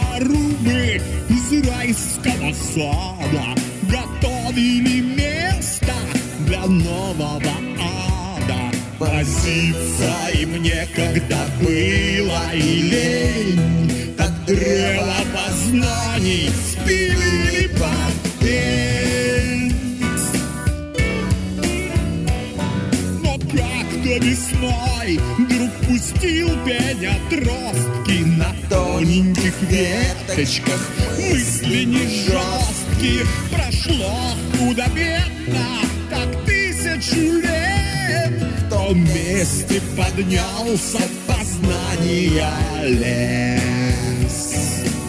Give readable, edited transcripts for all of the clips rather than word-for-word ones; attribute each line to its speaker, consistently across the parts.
Speaker 1: пару мы из райского сада готовили место для нового ада. Возиться им некогда было и лень, так древо познаний спилили под пень. Но как-то весной вдруг пустил пень отростки на тоненьких веточках. Мысли не жесткие, прошло худо-бедно, как 1000 лет. В том месте поднялся познания лес.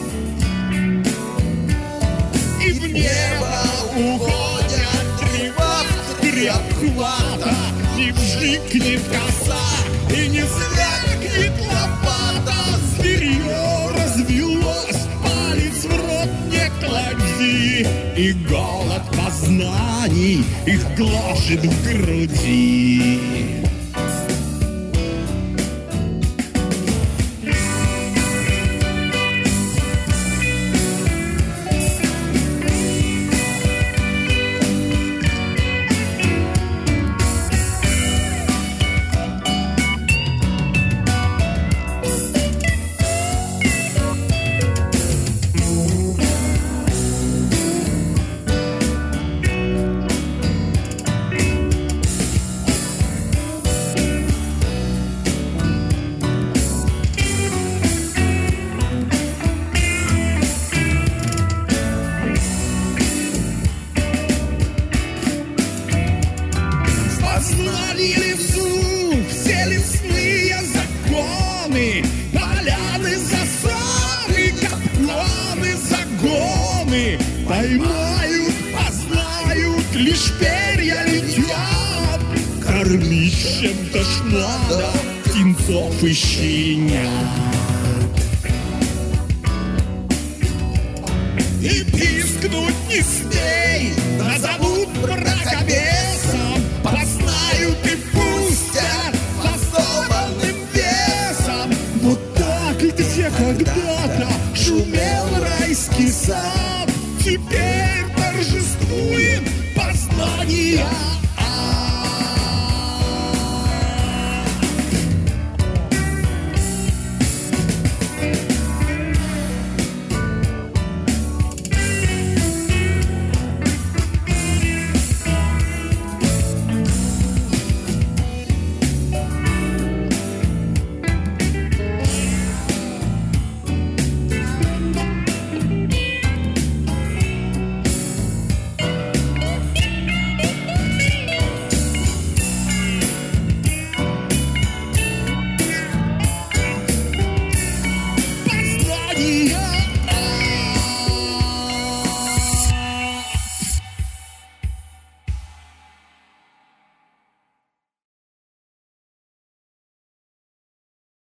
Speaker 1: И в небо уходят три обхвата. Не вжикнет коса и не звякнет лопата. Зверье развелось, палец в рот не клади, и голод познаний их гложет в груди. Познали лесу все лесные законы, поляны, засады, капканы, загоны. Поймают, познают, лишь перья летят. Кормить чем-то ж надо птенцов и щенят. И пискнуть не смей, назовут мракобесом. Познают и пустят фасованным весом. Вот так где когда-то шумел райский сад, теперь торжествует познание